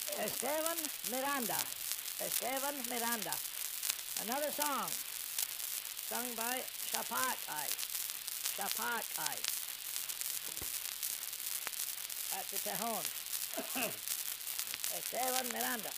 Esteban Miranda. Esteban Miranda. Another song sung by Shapat I. Shapat I. At the Tejon. Esteban Miranda.